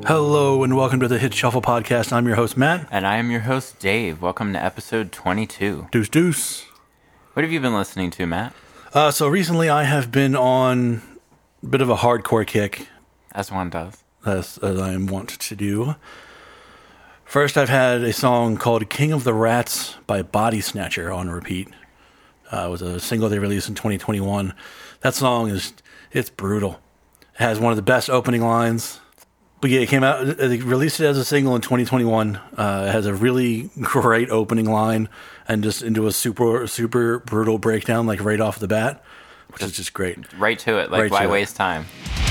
Hello and welcome to the Hit Shuffle Podcast. I'm your host, Matt. And I am your host, Dave. Welcome to episode 22. Deuce deuce. What have you been listening to, Matt? So recently I have been on a bit of a hardcore kick, As one does. as I am wont to do. First, I've had a song called King of the Rats by Body Snatcher on repeat. It was a single they released in 2021. That song it's brutal. It has one of the best opening lines. But yeah, it came out, they released it as a single in 2021. It has a really great opening line and just into a super brutal breakdown, like right off the bat, which is just great. Right to it. Like, why waste time?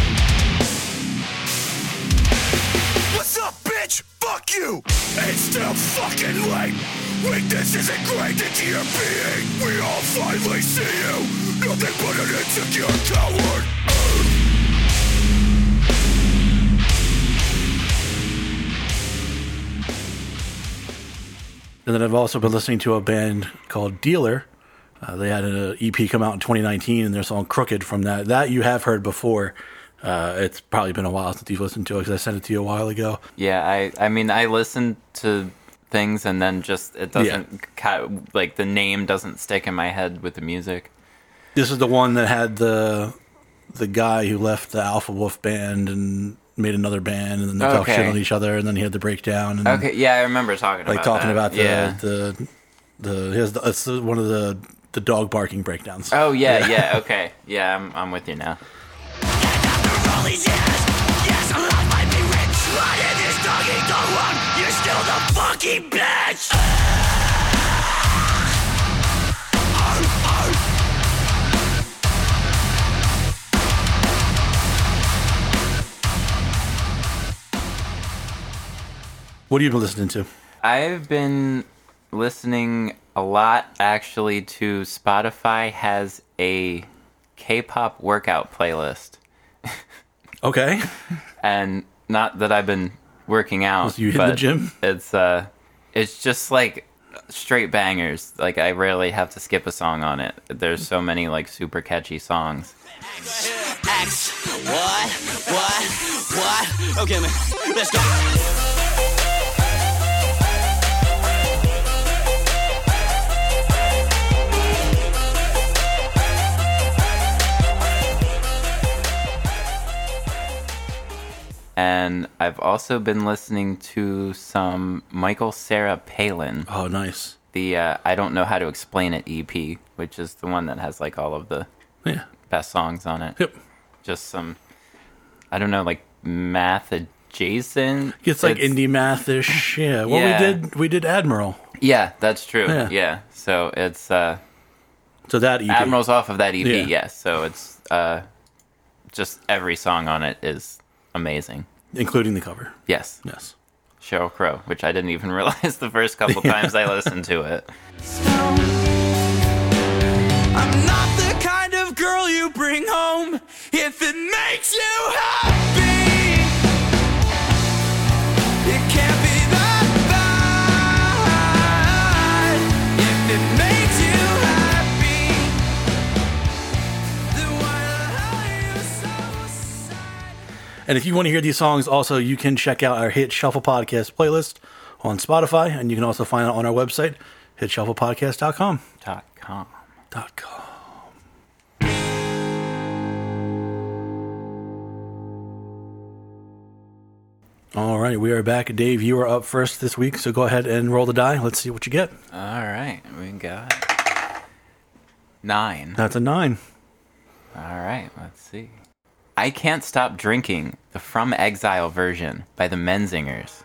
What's up, bitch? Fuck you! It's still fucking late. Weakness is ingrained into your being. We all finally see you. Nothing but an insecure coward. And then I've also been listening to a band called Dealer. They had an EP come out in 2019, and their song Crooked from that. That you have heard before. It's probably been a while since you've listened to it, because I sent it to you a while ago. Yeah, I mean, I listen to things, and then just, it doesn't, like, the name doesn't stick in my head with the music. This is the one that had the guy who left the Alpha Wolf band and made another band, and then they talked shit on each other, and then he had the breakdown. And okay, yeah, I remember talking about that. It's one of the dog barking breakdowns. Oh, yeah, okay. Yeah, I'm with you now. After all these years, yes, our life might be rich, but in this dog-eat-dog world, you're still the fucking bitch. What have you been listening to? I've been listening a lot, actually, to Spotify has a K-pop workout playlist. Okay. And not that I've been working out. You hit the gym? It's just like straight bangers. Like, I rarely have to skip a song on it. There's so many like super catchy songs. X, what? Okay, man, let's go. And I've also been listening to some Michael Cera Palin. Oh, nice. The I Don't Know How to Explain It EP, which is the one that has like all of the best songs on it. Yep. Just some, I don't know, like math adjacent. It's like indie math-ish. Yeah. Well, we did Admiral. Yeah, that's true. Yeah. Yeah. So it's so that EP. Admiral's off of that EP. Yeah. Yes. So it's just every song on it is amazing, including the cover. Yes. Sheryl Crow, which I didn't even realize the first couple times I listened to it. I'm not the kind of girl you bring home if it makes you happy. It can't be that bad if it makes you happy. Then why the hell are you so sad? And if you want to hear these songs, also, you can check out our Hit Shuffle Podcast playlist on Spotify, and you can also find it on our website, hitshufflepodcast.com. .com. All right, we are back. Dave, you are up first this week, so go ahead and roll the die. Let's see what you get. All right, we got 9. That's a 9. All right, let's see. I Can't Stop Drinking, the From Exile version by the Menzingers.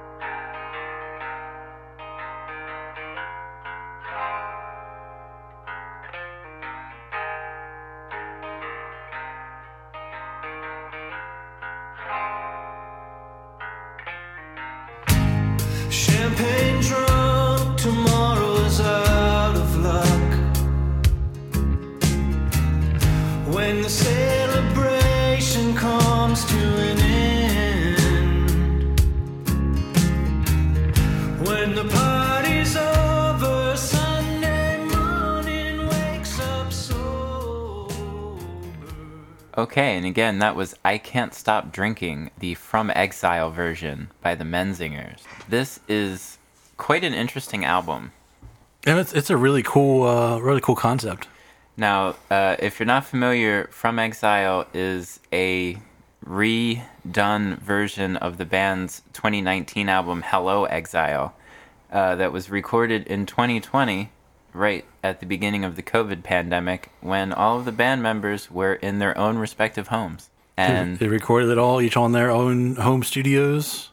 Champagne drunk, tomorrow's out of luck. When the celebration comes to an end, Okay, and again, that was I Can't Stop Drinking, the From Exile version by the Menzingers. This is quite an interesting album. And it's a really cool concept. Now, if you're not familiar, From Exile is a redone version of the band's 2019 album Hello Exile that was recorded in 2020, right at the beginning of the COVID pandemic, when all of the band members were in their own respective homes. And They recorded it all, each on their own home studios,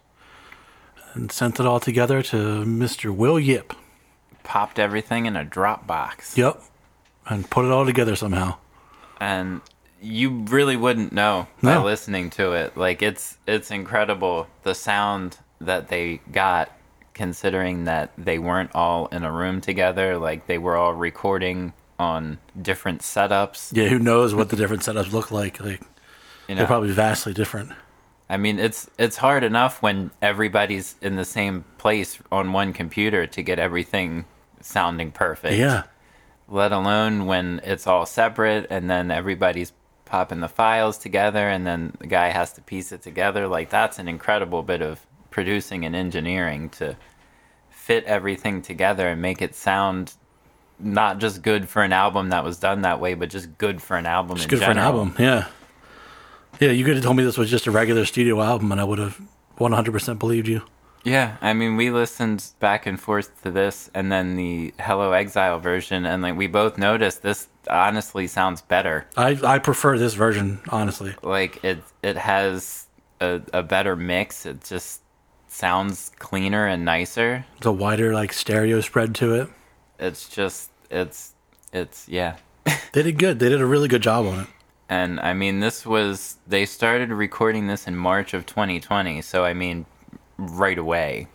and sent it all together to Mr. Will Yip. popped everything in a Dropbox. Yep. And put it all together somehow. And you really wouldn't know by No. listening to it. Like, it's incredible, the sound that they got, considering that they weren't all in a room together. Like, they were all recording on different setups. Yeah, who knows what the different setups look like. Like, You know, they're probably vastly different. I mean, it's hard enough when everybody's in the same place on one computer to get everything sounding perfect. Yeah. Let alone when it's all separate and then everybody's popping the files together and then the guy has to piece it together. Like, that's an incredible bit of producing and engineering to fit everything together and make it sound not just good for an album that was done that way, but just good for an album It's in good general. for an album, yeah. Yeah, you could have told me this was just a regular studio album, and I would have 100% believed you. Yeah, I mean, we listened back and forth to this and then the Hello Exile version, and like we both noticed this honestly sounds better. I prefer this version, honestly. Like it has a better mix. It just sounds cleaner and nicer. It's a wider, like, stereo spread to it. It's just it's yeah. They did good. They did a really good job on it. And I mean, they started recording this in March of 2020, so I mean, right away.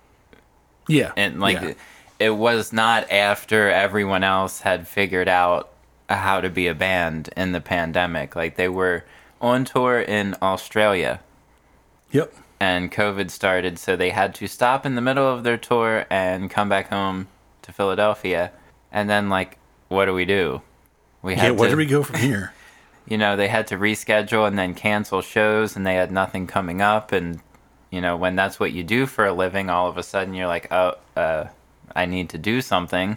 Yeah. And like yeah. it was not after everyone else had figured out how to be a band in the pandemic. Like, they were on tour in Australia Yep. and COVID started, so they had to stop in the middle of their tour and come back home to Philadelphia. And then, like, what do? We Yeah, had where to, do we go from here? you know, they had to reschedule and then cancel shows, and they had nothing coming up. And, you know, when that's what you do for a living, all of a sudden you're like, oh, I need to do something.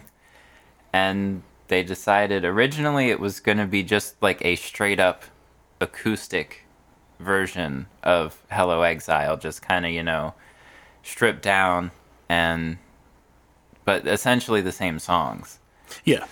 And they decided originally it was going to be just like a straight up acoustic version of Hello Exile, just kind of, you know, stripped down, but essentially the same songs. Yeah.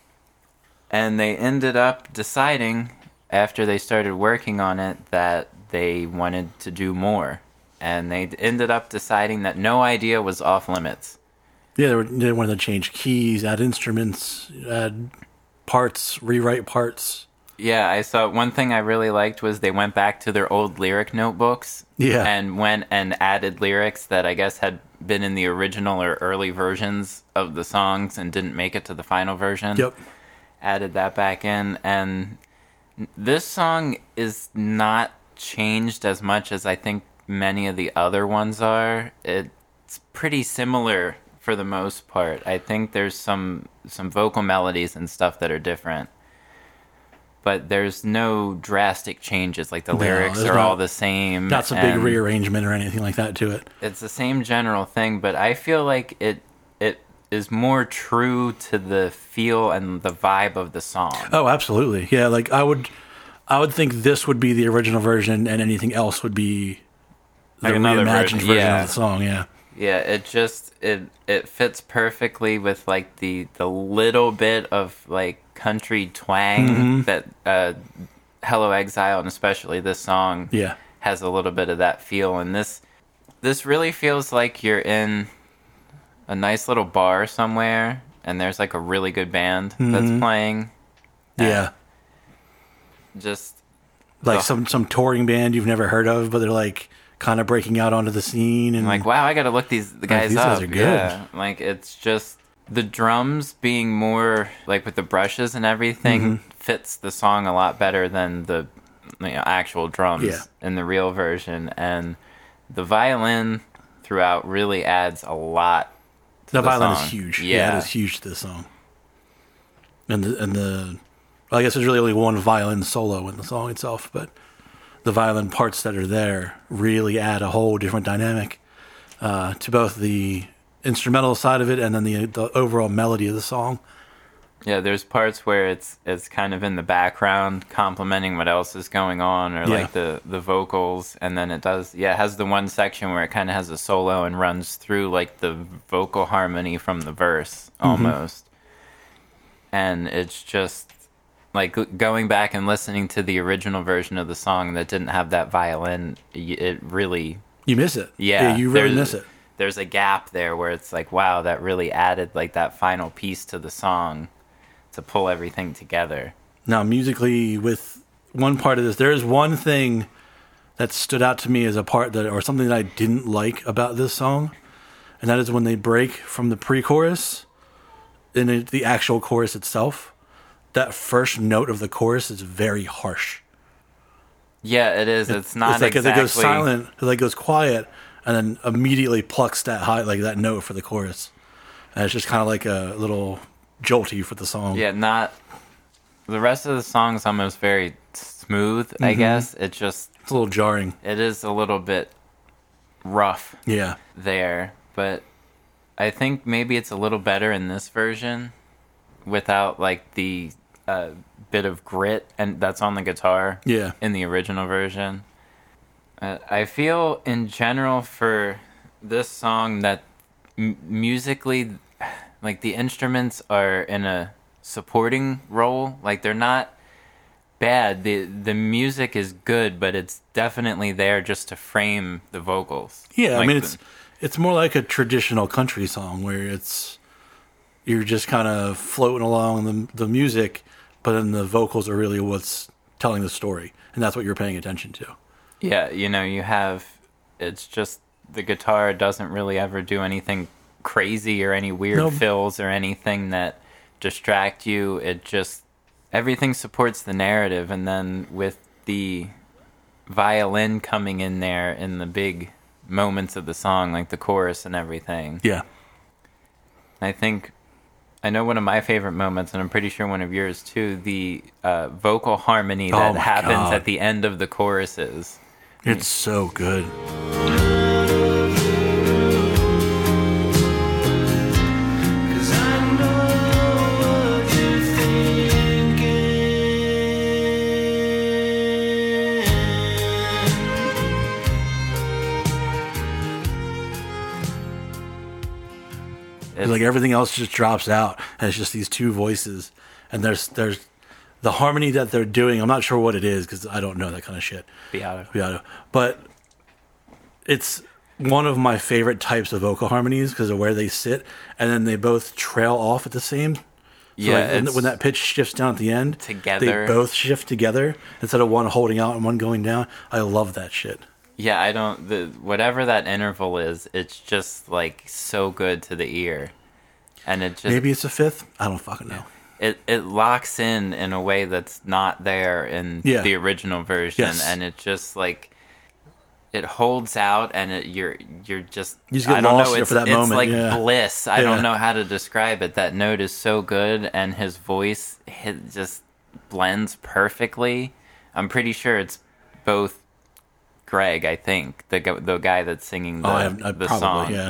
And they ended up deciding, after they started working on it, that they wanted to do more. And they ended up deciding that no idea was off limits. Yeah, they wanted to change keys, add instruments, add parts, rewrite parts. Yeah, I saw one thing I really liked was they went back to their old lyric notebooks. Yeah. And went and added lyrics that I guess had been in the original or early versions of the songs and didn't make it to the final version. Yep. Added that back in, and this song is not changed as much as I think many of the other ones are. It's pretty similar for the most part. I think there's some vocal melodies and stuff that are different, but there's no drastic changes. Like, the lyrics there's are not- all the same. Not some big and rearrangement or anything like that to it. It's the same general thing, but I feel like it is more true to the feel and the vibe of the song. Oh, absolutely. Yeah, like I would think this would be the original version, and anything else would be the Like another reimagined version yeah. of the song. Yeah. Yeah, it just it fits perfectly with like the little bit of like country twang that Hello Exile, and especially this song, Yeah. has a little bit of that feel. And this really feels like you're in a nice little bar somewhere, and there's like a really good band that's playing. Yeah. Just Like the- some touring band you've never heard of, but they're like kind of breaking out onto the scene, and like, wow, I gotta look the guys these up. guys are good. Yeah, like, it's just the drums being more like with the brushes and everything fits the song a lot better than the actual drums Yeah. in the real version, and the violin throughout really adds a lot to the the violin song. is huge. Yeah. It is huge to this song. And the I guess there's really only one violin solo in the song itself, but the violin parts that are there really add a whole different dynamic to both the instrumental side of it and then the overall melody of the song. Yeah, there's parts where it's kind of in the background, complementing what else is going on, or like the vocals, and then it has the one section where it kind of has a solo and runs through like the vocal harmony from the verse almost, and it's just like going back and listening to the original version of the song that didn't have that violin. It really You miss it. Yeah, you really miss it. There's a gap there where it's like, wow, that really added like that final piece to the song to pull everything together. Now, musically, with one part of this, there is one thing that stood out to me as a part that, or something that I didn't like about this song, and that is when they break from the pre-chorus in the actual chorus itself. That first note of the chorus is very harsh. Yeah, it is. It's not like exactly... it goes silent, it like goes quiet, and then immediately plucks that high, like that note for the chorus. And it's just kind of like a little jolty for the song. Yeah, not the rest of the song's almost very smooth, I guess. It's a little jarring. It is a little bit rough. Yeah. There, but I think maybe it's a little better in this version without like the bit of grit and that's on the guitar. Yeah. In the original version. I feel in general for this song that musically, like the instruments are in a supporting role. Like they're not bad. The music is good, but it's definitely there just to frame the vocals. Yeah, like I mean it's more like a traditional country song where you're just kind of floating along the music, but then the vocals are really what's telling the story, and that's what you're paying attention to. Yeah, it's just the guitar doesn't really ever do anything crazy or any weird fills or anything that distract you. It just, everything supports the narrative, and then with the violin coming in there in the big moments of the song, like the chorus and everything. Yeah. I know one of my favorite moments, and I'm pretty sure one of yours too, the vocal harmony that happens at the end of the choruses. It's so good. 'Cause I know what you're thinking. It's like everything else just drops out, and it's just these two voices, and there's the harmony that they're doing. I'm not sure what it is because I don't know that kind of shit. Beato. But it's one of my favorite types of vocal harmonies because of where they sit, and then they both trail off at the same. So Yeah, like when that pitch shifts down at the end, together. they both shift together instead of one holding out and one going down. I love that shit. Yeah, whatever that interval is, it's just like so good to the ear. And it just... Maybe it's a fifth? I don't fucking know. It locks in a way that's not there in the original version. Yes. And it just like, it holds out, and you're just... You just get I don't lost know, there for that moment. It's like yeah. bliss. I don't know how to describe it. That note is so good, and his voice just blends perfectly. I'm pretty sure it's both Greg, I think, the guy that's singing the song. Yeah.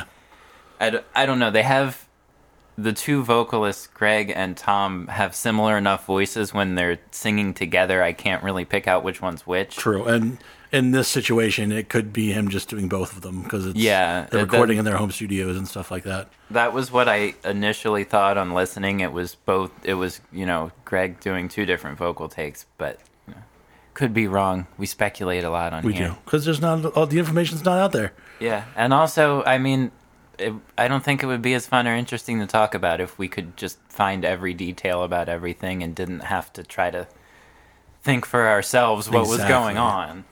I don't know. They have... The two vocalists, Greg and Tom, have similar enough voices when they're singing together. I can't really pick out which one's which. True. And in this situation, it could be him just doing both of them because they're recording in their home studios and stuff like that. That was what I initially thought on listening. It was both. It was, Greg doing two different vocal takes, but could be wrong. We speculate a lot on here. We do. Because there's not all the information's not out there. Yeah. And also, I mean... I don't think it would be as fun or interesting to talk about if we could just find every detail about everything and didn't have to try to think for ourselves what was going on.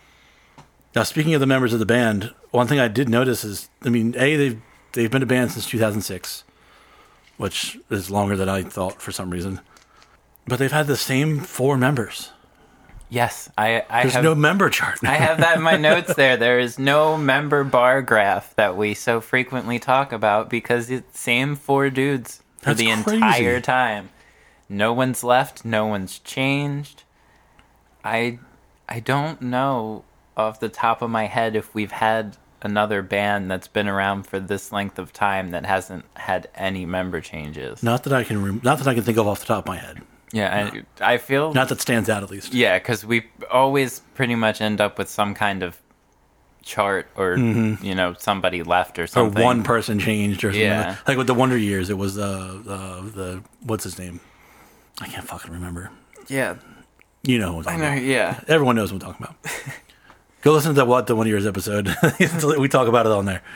Now, speaking of the members of the band, one thing I did notice is, they've been a band since 2006, which is longer than I thought for some reason. But they've had the same 4 members. Yes, There's no member chart. I have that in my notes there. There is no member bar graph that we so frequently talk about because it's same 4 dudes for the entire time. no one's left, no one's changed. I don't know off the top of my head if we've had another band that's been around for this length of time that hasn't had any member changes. Not that I can think of off the top of my head. Yeah, I feel... Not that stands out, at least. Yeah, because we always pretty much end up with some kind of chart or, somebody left or something. Or one person changed or something. Yeah. Like with the Wonder Years, it was the what's his name? I can't fucking remember. Yeah. You know what I'm talking about. Yeah. Everyone knows what I'm talking about. Go listen to the Wonder Years episode. We talk about it on there.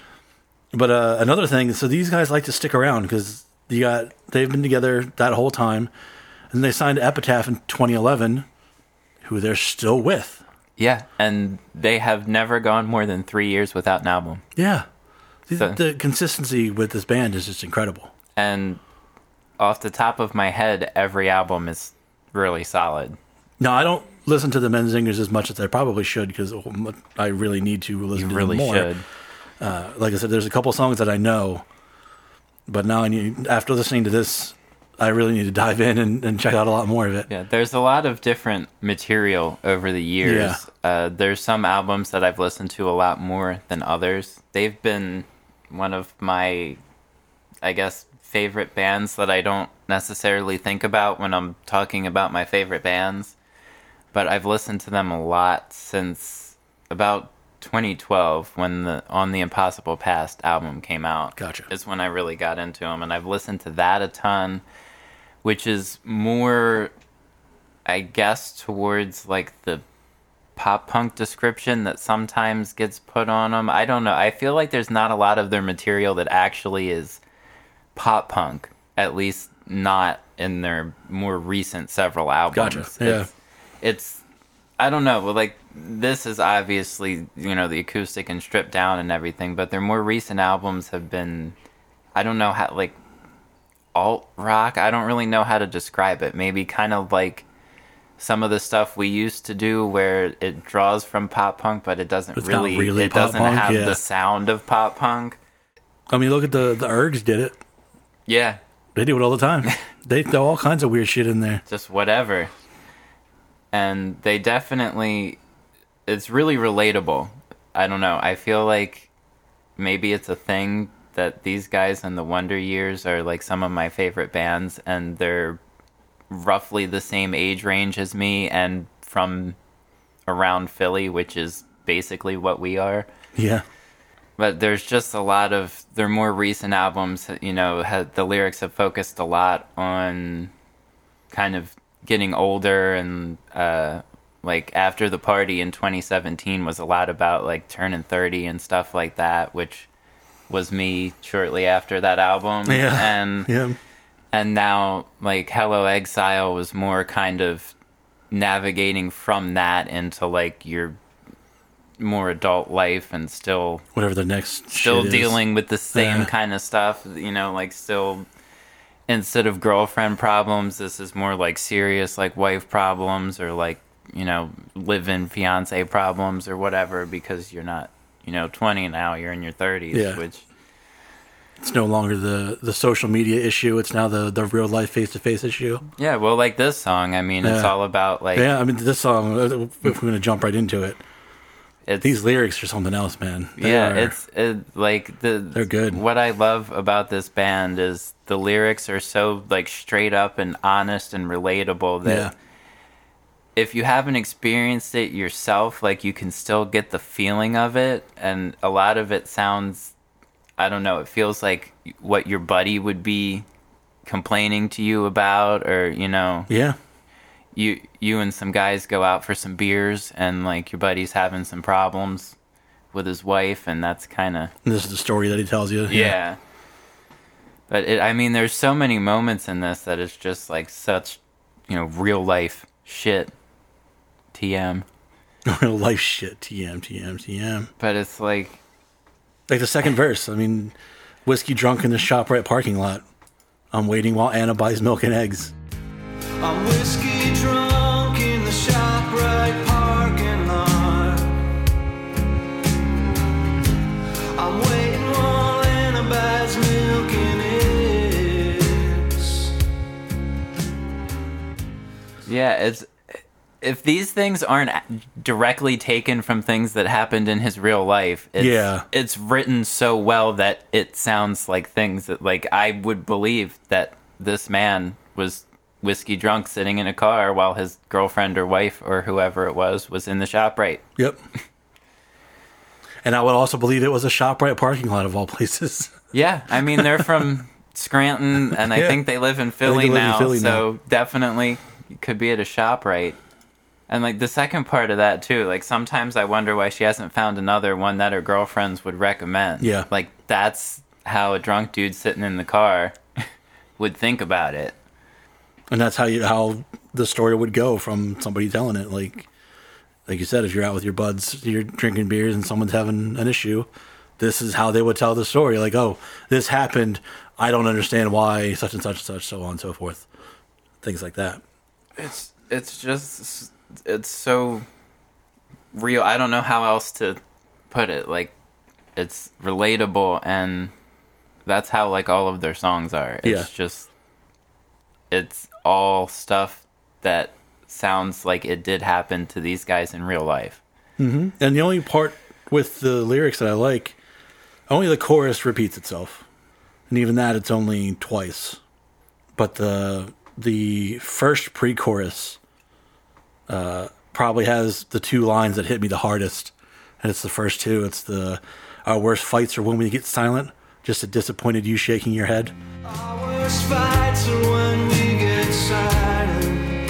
But another thing, so these guys like to stick around because they've been together that whole time. And they signed Epitaph in 2011, who they're still with. Yeah, and they have never gone more than 3 years without an album. Yeah. So- The consistency with this band is just incredible. And off the top of my head, every album is really solid. No, I don't listen to the Menzingers as much as I probably should because I really need to listen to Really them more. should. Like I said, there's a couple songs that I know, but now after listening to this, I really need to dive in and check out a lot more of it. Yeah, there's a lot of different material over the years. Yeah. There's some albums that I've listened to a lot more than others. They've been one of my, I guess, favorite bands that I don't necessarily think about when I'm talking about my favorite bands. But I've listened to them a lot since about 2012 when the On the Impossible Past album came out. Gotcha. Is when I really got into them, and I've listened to that a ton, which is more, I guess, towards like the pop punk description that sometimes gets put on them. I don't know. I feel like there's not a lot of their material that actually is pop punk, at least not in their more recent several albums. Gotcha. Yeah. It's I don't know. Well, like this is obviously, the acoustic and stripped down and everything, but their more recent albums have been, I don't know how, like alt rock. I don't really know how to describe it. Maybe kind of like some of the stuff we used to do where it draws from pop punk, but it doesn't It's not really really it pop doesn't punk, have yeah. the sound of pop punk. I mean, look at the Ergs did it. Yeah, They do it all the time. They throw all kinds of weird shit in there. just whatever. And they definitely, it's really relatable. I don't know. I feel like maybe it's a thing that these guys in the Wonder Years are like some of my favorite bands, and they're roughly the same age range as me and from around Philly, which is basically what we are. Yeah. But there's just a lot of their more recent albums, the lyrics have focused a lot on kind of getting older, and like After the Party in 2017 was a lot about like turning 30 and stuff like that, which was me shortly after that album. Yeah. And now like Hello Exile was more kind of navigating from that into like your more adult life and still Whatever the next still shit is. dealing with the same Yeah. kind of stuff, like still, instead of girlfriend problems, this is more like serious like wife problems or like, live-in fiance problems or whatever, because you're not, 20 now, you're in your 30s, Yeah. which It's no longer the social media issue. It's now the real life face-to-face issue. yeah, well, like this song, I mean, it's Yeah. all about like Yeah, I mean, this song, if we're going to jump right into it, it's these lyrics are something else, man. like They're good. What I love about this band is the lyrics are so like straight up and honest and relatable that Yeah. if you haven't experienced it yourself, like you can still get the feeling of it, and a lot of it sounds, I don't know, it feels like what your buddy would be complaining to you about, or Yeah. you and some guys go out for some beers and like your buddy's having some problems with his wife, and that's kind of And this is the story that he tells you. yeah. But I mean, there's so many moments in this that it's just like such, real life shit. TM. Real life shit. TM. But it's like, Like the second verse. I mean, whiskey drunk in the ShopRite parking lot. I'm waiting while Anna buys milk and eggs. I'm whiskey drunk in the ShopRite parking lot. I'm waiting while Anna buys milk and eggs. Yeah, it's if these things aren't directly taken from things that happened in his real life, it's written so well that it sounds like things that, like, I would believe that this man was whiskey drunk sitting in a car while his girlfriend or wife or whoever it was in the ShopRite. Yep. And I would also believe it was a ShopRite parking lot of all places. Yeah, I mean, they're from Scranton, and I think they live in Philly now, definitely could be at a ShopRite. And, like, the second part of that, too, like, sometimes I wonder why she hasn't found another one that her girlfriends would recommend. Yeah. Like, that's how a drunk dude sitting in the car would think about it. And that's how the story would go from somebody telling it. Like you said, if you're out with your buds, you're drinking beers and someone's having an issue, this is how they would tell the story. Like, oh, this happened. I don't understand why such and such, so on and so forth. Things like that. It's just... It's so real. I don't know how else to put it. Like, it's relatable, and that's how, like, all of their songs are. It's just, it's all stuff that sounds like it did happen to these guys in real life. Mm-hmm. And the only part with the lyrics that I like, only the chorus repeats itself. And even that, it's only twice. But the first pre-chorus probably has the two lines that hit me the hardest, and it's the first two. It's our worst fights are when we get silent, just a disappointed you shaking your head. Our worst fights are when we get silent.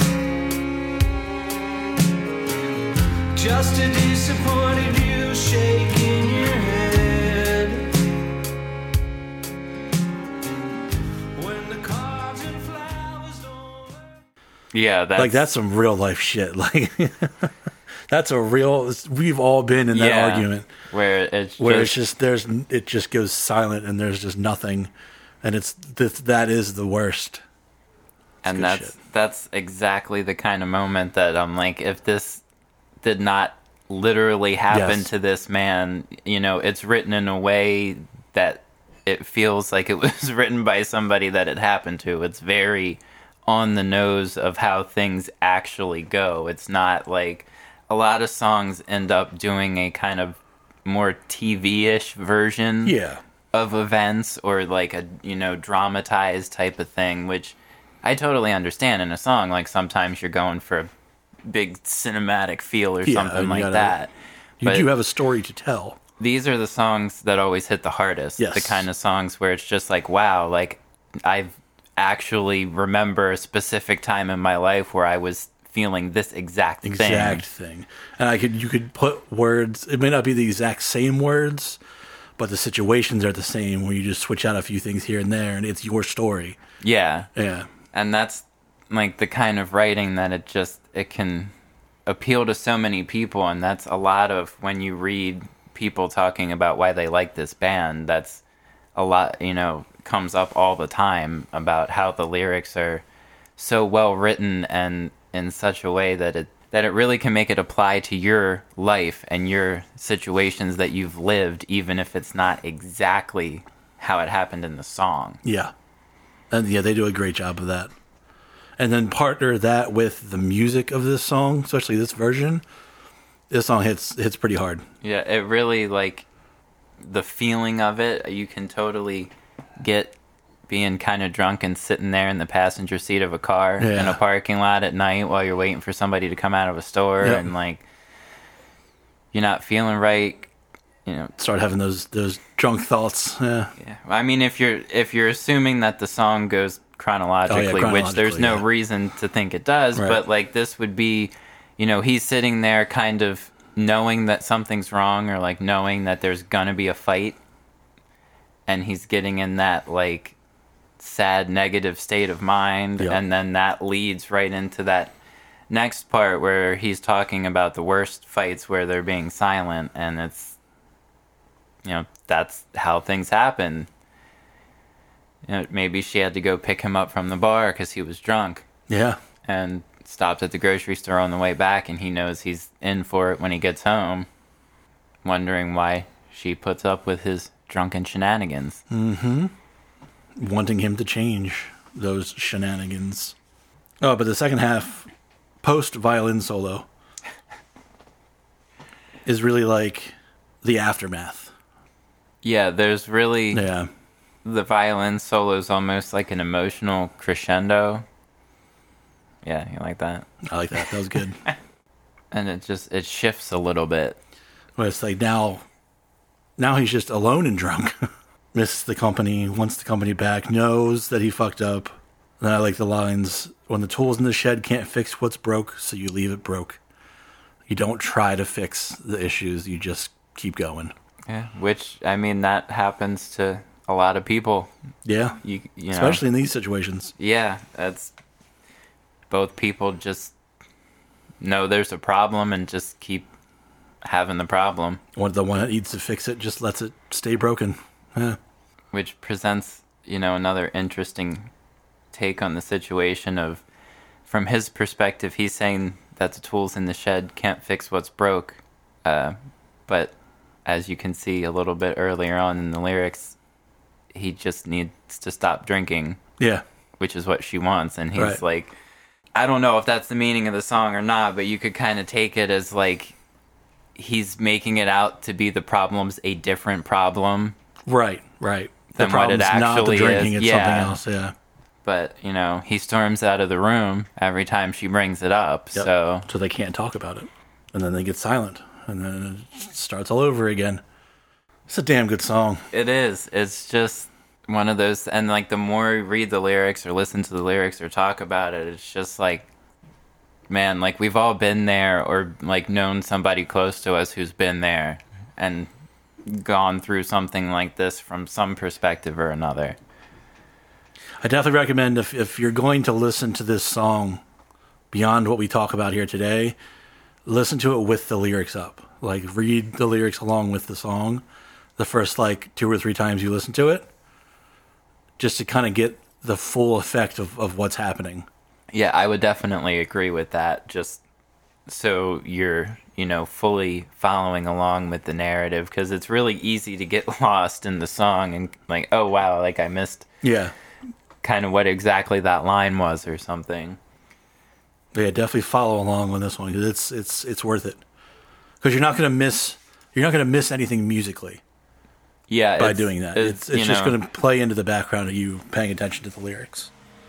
Just a disappointed you shaking your head. When the cards and flowers don't... Yeah, that's some real life shit. Like, that's a real. We've all been in that argument where it just goes silent and there's just nothing, and that is the worst. And that's exactly the kind of moment that I'm like, if this did not literally happen to this man, you know, it's written in a way that it feels like it was written by somebody that it happened to. It's very on the nose of how things actually go. It's not like a lot of songs end up doing a kind of more TV-ish version of events, or like a, you know, dramatized type of thing, which I totally understand in a song. Like, sometimes you're going for a big cinematic feel or something like that. You do have a story to tell. These are the songs that always hit the hardest. Yes. The kind of songs where it's just like, wow, like, I've actually remember a specific time in my life where I was feeling this exact thing. And you could put words, it may not be the exact same words, but the situations are the same, where you just switch out a few things here and there, and it's your story. Yeah. Yeah. And that's like the kind of writing that it can appeal to so many people. And that's a lot of when you read people talking about why they like this band, that's a lot, you know, comes up all the time about how the lyrics are so well written and in such a way that it really can make it apply to your life and your situations that you've lived, even if it's not exactly how it happened in the song. Yeah. And they do a great job of that. And then partner that with the music of this song, especially this version, this song hits pretty hard. Yeah, it really, like, the feeling of it, you can totally get being kind of drunk and sitting there in the passenger seat of a car in a parking lot at night while you're waiting for somebody to come out of a store, and, like, you're not feeling right, you know. Start having those drunk thoughts. Yeah. I mean, if you're assuming that the song goes chronologically, which there's no reason to think it does, but, like, this would be, you know, he's sitting there kind of knowing that something's wrong, or, like, knowing that there's gonna be a fight, and he's getting in that, like, sad negative state of mind, and then that leads right into that next part where he's talking about the worst fights where they're being silent, and it's, you know, that's how things happen. You know, maybe she had to go pick him up from the bar because he was drunk. Yeah. And stopped at the grocery store on the way back, and he knows he's in for it when he gets home, wondering why she puts up with his drunken shenanigans. Mm-hmm. Wanting him to change those shenanigans. Oh, but the second half post-violin solo is really like the aftermath. Yeah, there's really... Yeah. The violin solo is almost like an emotional crescendo. Yeah, you like that? I like that. That was good. And it shifts a little bit. Well, it's like now he's just alone and drunk. Misses the company, wants the company back, knows that he fucked up. And I like the lines, when the tools in the shed can't fix what's broke, so you leave it broke. You don't try to fix the issues, you just keep going. Yeah, which, I mean, that happens to a lot of people. Yeah, you know, especially in these situations. Yeah, that's... Both people just know there's a problem and just keep having the problem. The one that needs to fix it just lets it stay broken. Yeah. Which presents, another interesting take on the situation of, from his perspective, he's saying that the tools in the shed can't fix what's broke. But as you can see a little bit earlier on in the lyrics, he just needs to stop drinking. Yeah. Which is what she wants. And he's right. like, I don't know if that's the meaning of the song or not, but you could kind of take it as like he's making it out to be the problem's a different problem. Right, right. Than what it actually not the drinking, is. It's something else, yeah. But, he storms out of the room every time she brings it up, yep. So they can't talk about it. And then they get silent. And then it starts all over again. It's a damn good song. It is. It's just one of those, and like the more you read the lyrics or listen to the lyrics or talk about it, it's just like, man, like we've all been there or like known somebody close to us who's been there and gone through something like this from some perspective or another. I definitely recommend if you're going to listen to this song beyond what we talk about here today, listen to it with the lyrics up. Like read the lyrics along with the song the first like 2 or 3 times you listen to it, just to kind of get the full effect of what's happening. Yeah, I would definitely agree with that. Just so you're, fully following along with the narrative, because it's really easy to get lost in the song and like, oh wow, like I missed kind of what exactly that line was or something. Yeah, definitely follow along on this one because it's worth it. Because you're not gonna miss anything musically. Yeah, by doing that, it's just going to play into the background of you paying attention to the lyrics.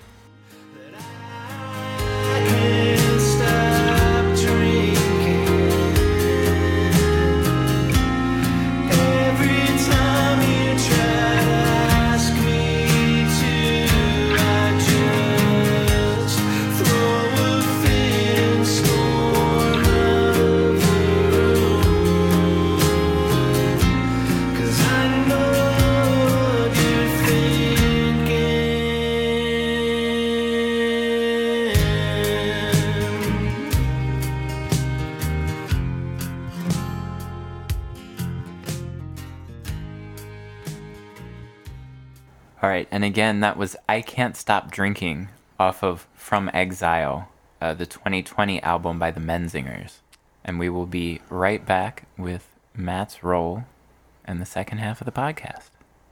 All right, and again, that was I Can't Stop Drinking off of From Exile, the 2020 album by the Menzingers. And we will be right back with Matt's role in the second half of the podcast.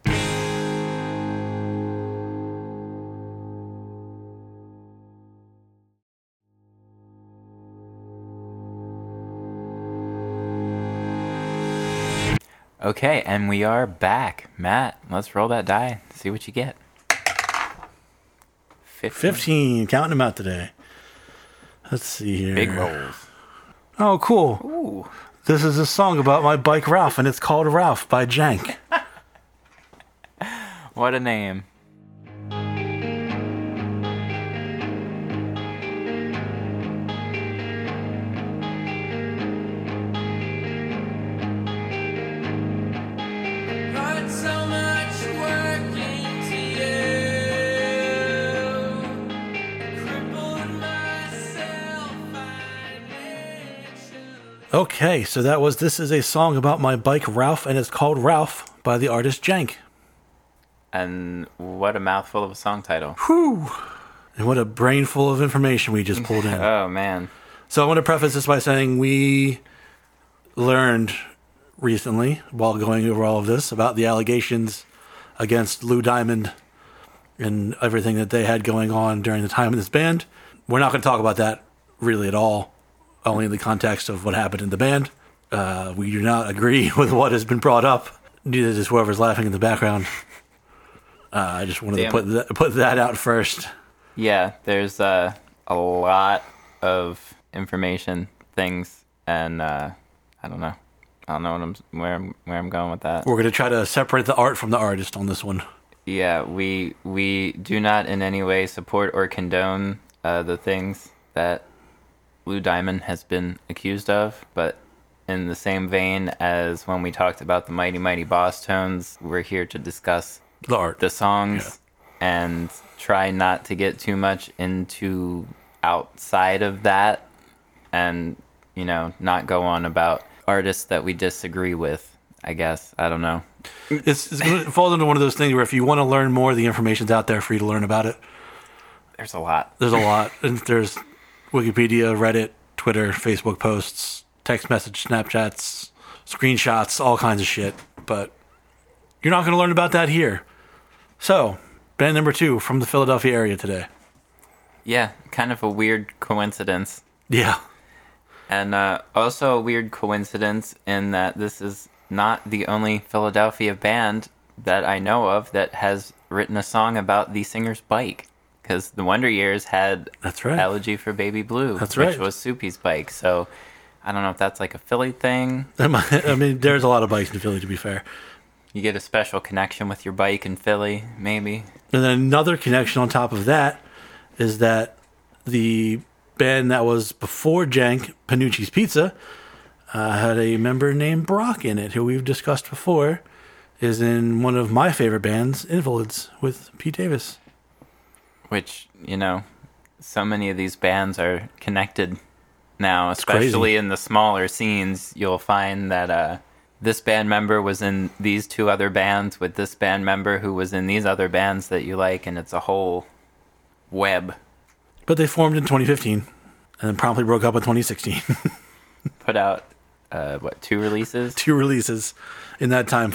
Okay, and we are back. Matt, let's roll that die. See what you get. 15. Counting them out today. Let's see here. Big rolls. Oh, cool. Ooh. This is a song about my bike Ralph, and it's called Ralph by Jank. What a name. Okay, so this is a song about my bike Ralph, and it's called Ralph by the artist Jank. And what a mouthful of a song title. Whew! And what a brain full of information we just pulled in. Oh, man. So I want to preface this by saying we learned recently, while going over all of this, about the allegations against Lou Diamond and everything that they had going on during the time of this band. We're not going to talk about that really at all, only in the context of what happened in the band. We do not agree with what has been brought up. Neither does whoever's laughing in the background. I just wanted to put that out first. Yeah, there's a lot of information, things, and I don't know. I don't know where I'm going with that. We're going to try to separate the art from the artist on this one. Yeah, we do not in any way support or condone the things that Lou Diamond has been accused of, but in the same vein as when we talked about the Mighty Mighty Boss Tones, we're here to discuss The art. the songs and try not to get too much into outside of that and, you know, not go on about artists that we disagree with, I guess. I don't know. It falls into one of those things where if you want to learn more, the information's out there for you to learn about it. There's a lot. There's a lot. And there's Wikipedia, Reddit, Twitter, Facebook posts, text message, Snapchats, screenshots, all kinds of shit. But you're not going to learn about that here. So, band number 2 from the Philadelphia area today. Yeah, kind of a weird coincidence. Yeah. And also a weird coincidence in that this is not the only Philadelphia band that I know of that has written a song about the singer's bike. Because the Wonder Years had That's right. Elegy for Baby Blue, That's which right. was Soupy's bike. So I don't know if that's like a Philly thing. I mean, there's a lot of bikes in Philly, to be fair. You get a special connection with your bike in Philly, maybe. And then another connection on top of that is that the band that was before Jank, Panucci's Pizza, had a member named Brock in it, who we've discussed before, is in one of my favorite bands, Invalids, with Pete Davis. Which, you know, so many of these bands are connected now, crazy. especially in the smaller scenes. You'll find that this band member was in these 2 other bands with this band member who was in these other bands that you like, and it's a whole web. But they formed in 2015 and then promptly broke up in 2016. Put out, 2 releases? 2 releases in that time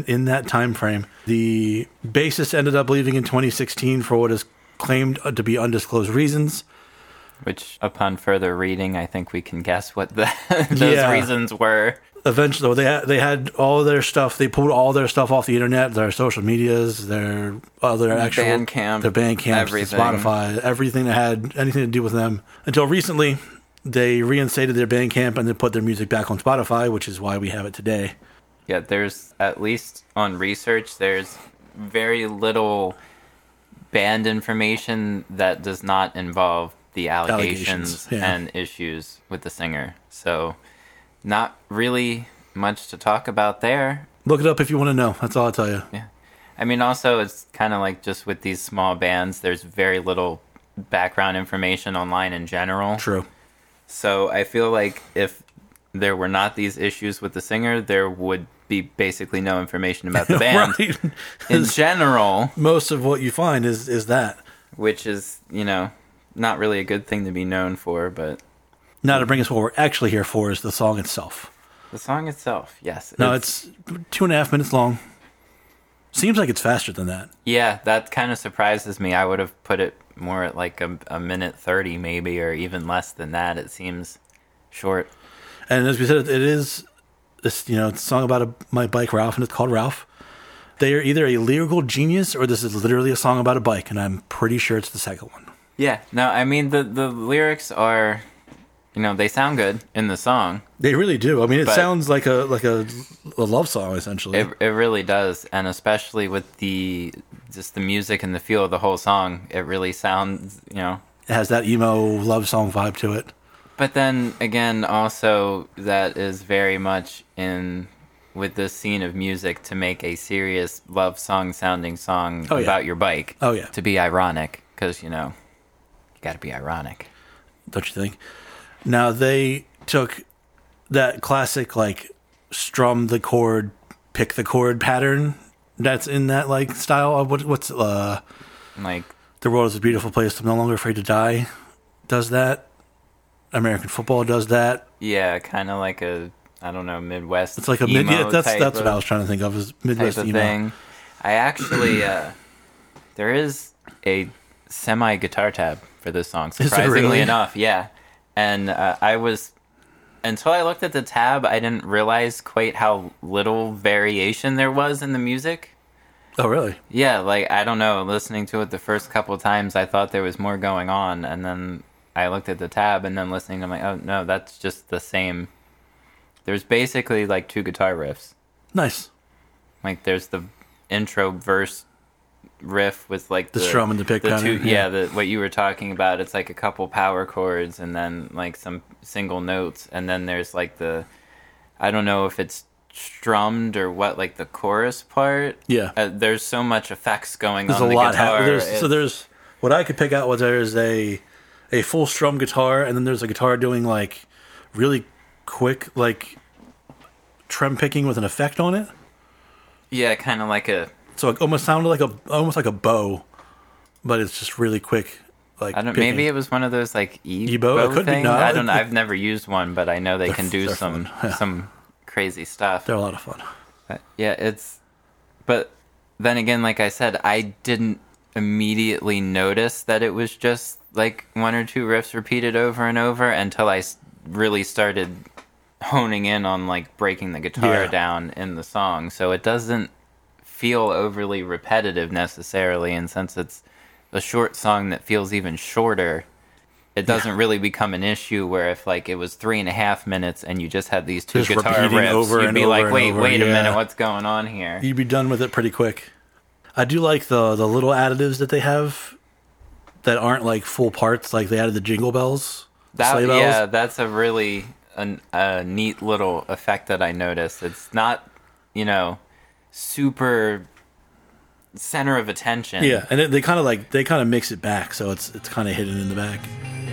frame. The bassist ended up leaving in 2016 for what is claimed to be undisclosed reasons. Which, upon further reading, I think we can guess what those reasons were. Eventually, they had all their stuff. They pulled all their stuff off the internet, their social medias, their actual Bandcamp, their Bandcamp, everything. Spotify, everything that had anything to do with them. Until recently, they reinstated their Bandcamp and they put their music back on Spotify, which is why we have it today. Yeah, there's, at least on research, there's very little band information that does not involve the allegations and issues with the singer. So, not really much to talk about there. Look it up if you want to know. That's all I'll tell you. Yeah. I mean, also, it's kind of like just with these small bands, there's very little background information online in general. True. So, I feel like if there were not these issues with the singer, there would be basically no information about the band Right. in general. Most of what you find is that. Which is, you know, not really a good thing to be known for, but Now to bring us what we're actually here for is the song itself. the song itself, yes. No, it's 2.5 minutes long. Seems like it's faster than that. Yeah, that kind of surprises me. I would have put it more at like a minute 30 maybe, or even less than that. It seems short. And as we said, it is this, it's a song about my bike, Ralph, and it's called Ralph. They are either a lyrical genius or this is literally a song about a bike, and I'm pretty sure it's the second one. Yeah, no, I mean, the lyrics are, they sound good in the song. They really do. I mean, it But- sounds like a love song, essentially. It really does, and especially with the music and the feel of the whole song, it really sounds, It has that emo love song vibe to it. But then again, also that is very much in with this scene of music to make a serious love song sounding song Oh, yeah. about your bike. Oh, yeah. To be ironic, because you got to be ironic. Don't you think? Now, they took that classic, strum the chord, pick the chord pattern that's in that, style of what's Like, The World is a Beautiful Place, I'm No Longer Afraid to Die does that. American Football does that. yeah, kind of like a, I don't know, Midwest. It's like a emo that's type what I was trying to think of, is Midwest type of emo. thing. I actually, there is a semi guitar tab for this song. there Surprisingly really? enough, yeah. And until I looked at the tab, I didn't realize quite how little variation there was in the music. Oh, really? Yeah, like, I don't know, listening to it the first couple times, I thought there was more going on, and then I looked at the tab, and then listening, I'm like, oh, no, that's just the same. There's basically, like, 2 guitar riffs. Nice. Like, there's the intro verse riff with, like, The strum and the pick kind of. what you were talking about. It's, like, a couple power chords, and then, like, some single notes, and then there's, like, I don't know if it's strummed or what, like the chorus part. Yeah. There's so much effects going There's on a the lot. guitar. There's what I could pick out was there's a full strum guitar, and then there's a guitar doing like really quick like trem picking with an effect on it. Yeah, kind of like so it almost sounded like a bow, but it's just really quick. Like I don't. picking. Maybe it was one of those like E-bow? It could be. things. No, I don't know. I've never used one, but I know they can do they're some fun. Yeah. some crazy stuff. They're a lot of fun. Yeah, but then again, like I said, I didn't immediately notice that it was just like 1 or 2 riffs repeated over and over until I really started honing in on like breaking the guitar down in the song. So it doesn't feel overly repetitive necessarily, and since it's a short song that feels even shorter, it doesn't really become an issue where if like it was 3.5 minutes and you just had these 2 Just guitar repeating riffs, over you'd and be over like, and wait over, a yeah. minute, what's going on here? You'd be done with it pretty quick. I do like the little additives that they have that aren't like full parts. Like they added the jingle bells, sleigh bells. Yeah, that's a really a neat little effect that I noticed. It's not, super center of attention. Yeah, and they kind of mix it back, so it's kind of hidden in the back.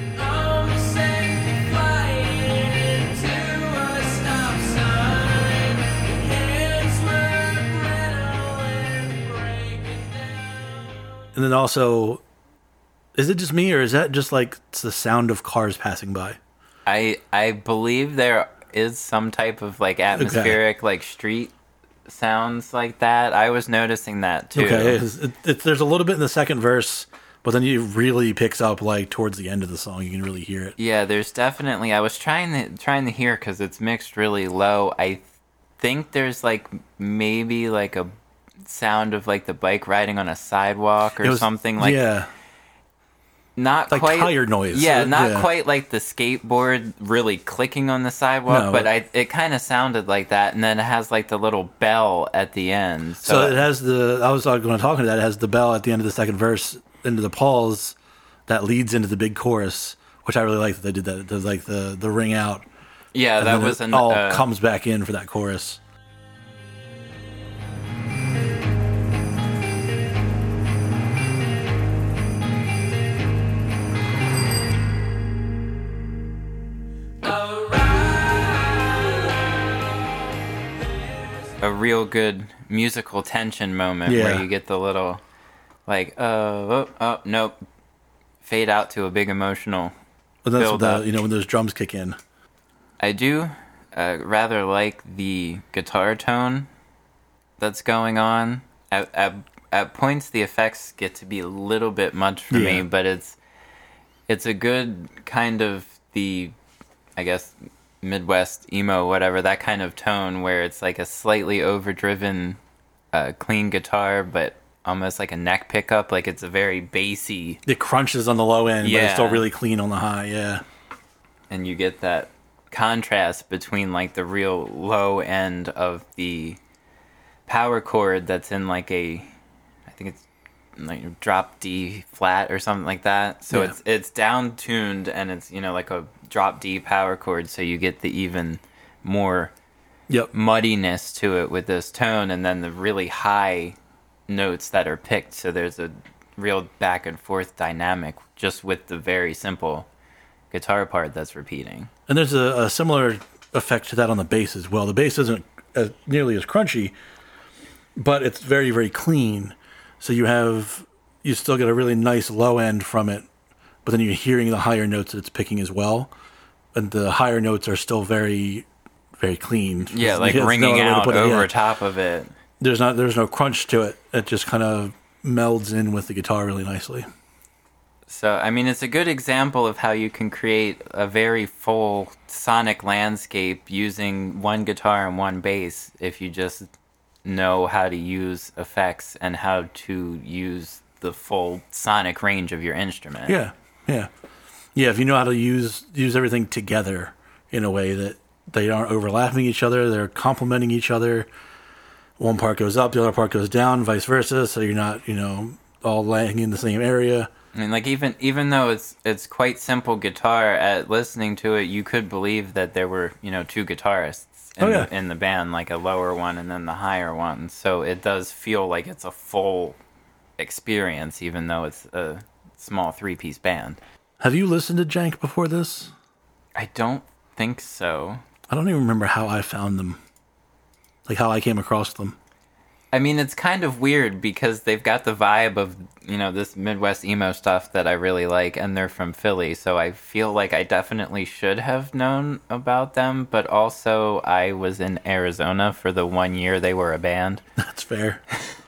And then also, is it just me, or is that just like it's the sound of cars passing by? I believe there is some type of like atmospheric like street sounds like that. I was noticing that too. Okay, there's a little bit in the second verse, but then it really picks up like towards the end of the song. You can really hear it. Yeah, there's definitely. I was trying to hear because it's mixed really low. I think there's like maybe like a sound of like the bike riding on a sidewalk or something like. Yeah. Not like quite tire noise. Yeah, not quite like the skateboard really clicking on the sidewalk, but it kind of sounded like that. And then it has like the little bell at the end. So it has I was going to talk to that. It has the bell at the end of the second verse into the pause that leads into the big chorus, which I really like that they did that. There's like the ring out. Yeah, that was all comes back in for that chorus. A real good musical tension moment where you get the little like nope, fade out to a big emotional build up. When those drums kick in. I do rather like the guitar tone that's going on. At points the effects get to be a little bit much for me, but it's a good kind of the, I guess, Midwest emo, whatever, that kind of tone where it's like a slightly overdriven clean guitar, but almost like a neck pickup, like it's a very bassy. It crunches on the low end, but it's still really clean on the high, yeah. And you get that contrast between like the real low end of the power chord that's in like I think it's like drop D flat or something like that. So it's down tuned and it's like a drop D power chord, so you get the even more muddiness to it with this tone, and then the really high notes that are picked. So there's a real back and forth dynamic just with the very simple guitar part that's repeating. And there's a similar effect to that on the bass as well. The bass isn't nearly as crunchy, but it's very, very clean. So you still get a really nice low end from it, but then you're hearing the higher notes that it's picking as well. And the higher notes are still very, very clean. Yeah, like ringing out over top of it. There's no crunch to it. It just kind of melds in with the guitar really nicely. So, I mean, it's a good example of how you can create a very full sonic landscape using one guitar and one bass if you just know how to use effects and how to use the full sonic range of your instrument. Yeah, yeah. Yeah, if you know how to use everything together in a way that they aren't overlapping each other, they're complementing each other. One part goes up, the other part goes down, vice versa, so you're not, all laying in the same area. I mean, like, even though it's quite simple guitar, at listening to it, you could believe that there were, two guitarists in the band, like a lower one and then the higher one. So it does feel like it's a full experience, even though it's a small 3-piece band. Have you listened to Jank before this? I don't think so. I don't even remember how I found them. Like, how I came across them. I mean, it's kind of weird because they've got the vibe of, this Midwest emo stuff that I really like, and they're from Philly, so I feel like I definitely should have known about them, but also I was in Arizona for the 1 year they were a band. That's fair.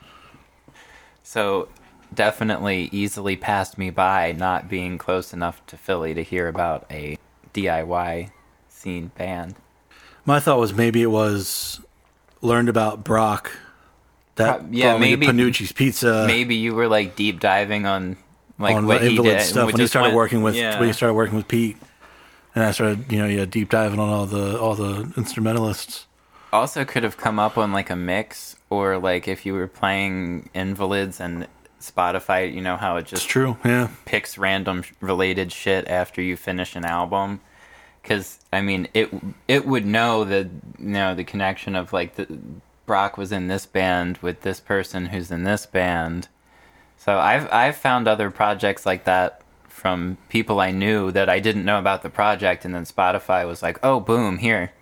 So definitely easily passed me by not being close enough to Philly to hear about a DIY scene band. My thought was maybe it was learned about Brock. Maybe Panucci's Pizza. Maybe you were like deep diving on what he Invalid did stuff when he started working with Pete, and I started deep diving on all the instrumentalists. Also, could have come up on like a mix, or like if you were playing Invalids and Spotify, how it just picks random related shit after you finish an album. Because I mean, it would know that the connection of like Brock was in this band with this person who's in this band. So I've found other projects like that from people I knew that I didn't know about the project, and then Spotify was like, "Oh, boom, here."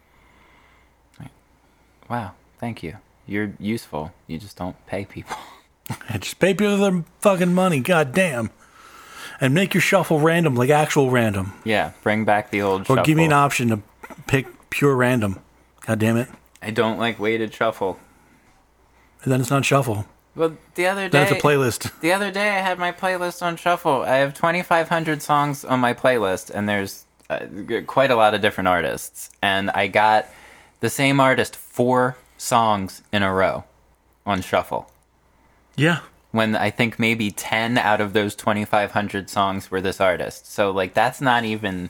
Wow, thank you. You're useful. You just don't pay people. Just pay people their fucking money, goddamn. And make your shuffle random, like actual random. Yeah, bring back the old shuffle. Or give me an option to pick pure random. God damn it. I don't like weighted shuffle. And then it's not shuffle. Well, the other day... Then it's a playlist. The other day I had my playlist on shuffle. I have 2,500 songs on my playlist, and there's quite a lot of different artists. And I got the same artist 4 songs in a row on shuffle. Yeah. When I think maybe 10 out of those 2,500 songs were this artist. So, like, that's not even...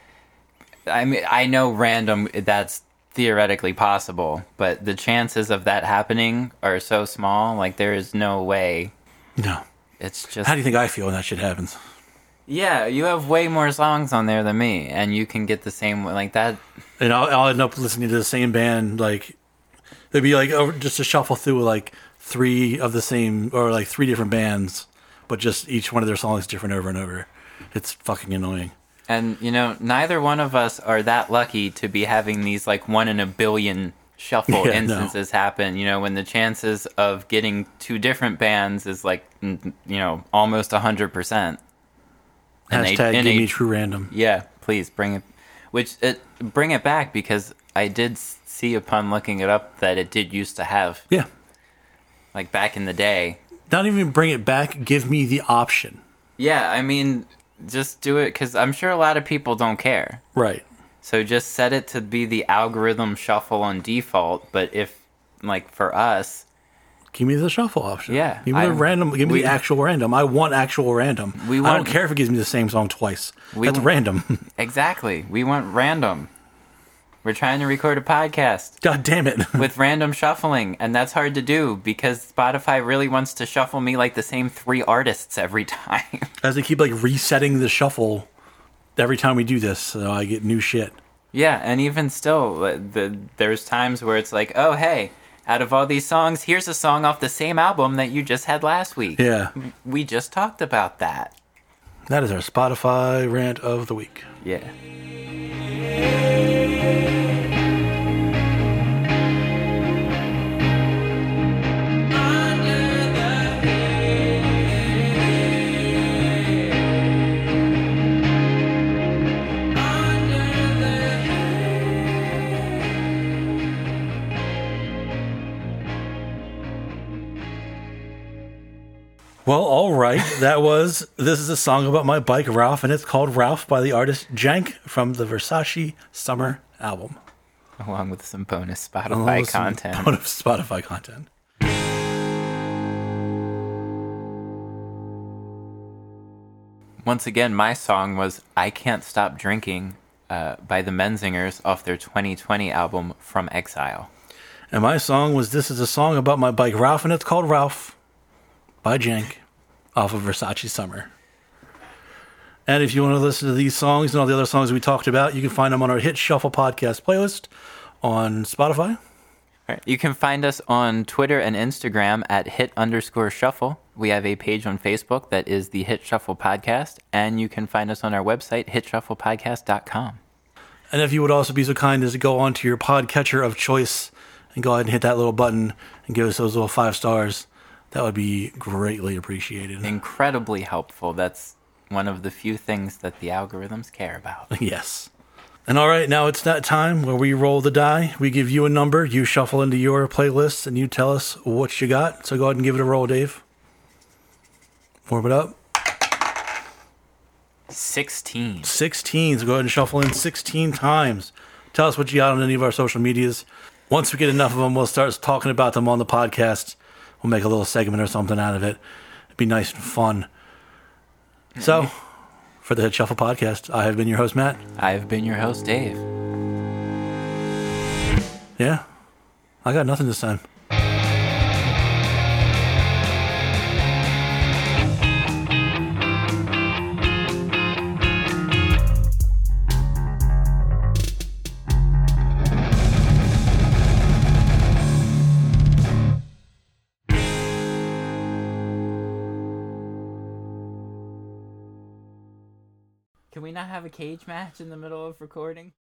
I mean, I know random, that's theoretically possible, but the chances of that happening are so small, like, there is no way. No. It's just... How do you think I feel when that shit happens? Yeah, you have way more songs on there than me, and you can get the same, like, that... And I'll end up listening to the same band, like... It'd be, like, just to shuffle through, like... 3 of the same, or like 3 different bands, but just each one of their songs different over and over. It's fucking annoying. And, neither one of us are that lucky to be having these like 1 in a billion shuffle instances happen, when the chances of getting 2 different bands is like, almost 100%. Hashtag give me true random. Yeah, please bring it back, because I did see upon looking it up that it did used to have. Yeah. Like back in the day. Not even bring it back, give me the option. Yeah, I mean, just do it, because I'm sure a lot of people don't care. Right. So just set it to be the algorithm shuffle on default, but if, like, for us... Give me the shuffle option. Yeah. Give me the random, give me the actual random. I want actual random. I don't care if it gives me the same song twice. That's random. Exactly. We want random. We're trying to record a podcast. God damn it. With random shuffling, and that's hard to do because Spotify really wants to shuffle me like the same 3 artists every time. As they keep like resetting the shuffle every time we do this, so I get new shit. Yeah, and even still, there's times where it's like, oh, hey, out of all these songs, here's a song off the same album that you just had last week. Yeah. We just talked about that. That is our Spotify rant of the week. Yeah. Well, all right. This is a song about my bike, Ralph, and it's called Ralph by the artist Jank from the Versace Summer album. Along with some bonus Spotify content. Bonus Spotify content. Once again, my song was I Can't Stop Drinking by the Menzingers off their 2020 album From Exile. And my song was This is a song about my bike, Ralph, and it's called Ralph by Jank off of Versace Summer. And if you want to listen to these songs and all the other songs we talked about, you can find them on our Hit Shuffle podcast playlist on Spotify. All right. You can find us on Twitter and Instagram at hit_shuffle. We have a page on Facebook that is the Hit Shuffle Podcast, and you can find us on our website, hitshufflepodcast.com. And if you would also be so kind as to go onto your podcatcher of choice and go ahead and hit that little button and give us those little 5 stars, that would be greatly appreciated. Incredibly helpful. That's one of the few things that the algorithms care about. Yes. And all right, now it's that time where we roll the die. We give you a number, you shuffle into your playlist, and you tell us what you got. So go ahead and give it a roll, Dave. Warm it up. 16. 16. So go ahead and shuffle in 16 times. Tell us what you got on any of our social medias. Once we get enough of them, we'll start talking about them on the podcast. We'll make a little segment or something out of it. It'd be nice and fun. So, for the Hit Shuffle Podcast, I have been your host, Matt. I have been your host, Dave. Yeah, I got nothing this time. Can we not have a cage match in the middle of recording?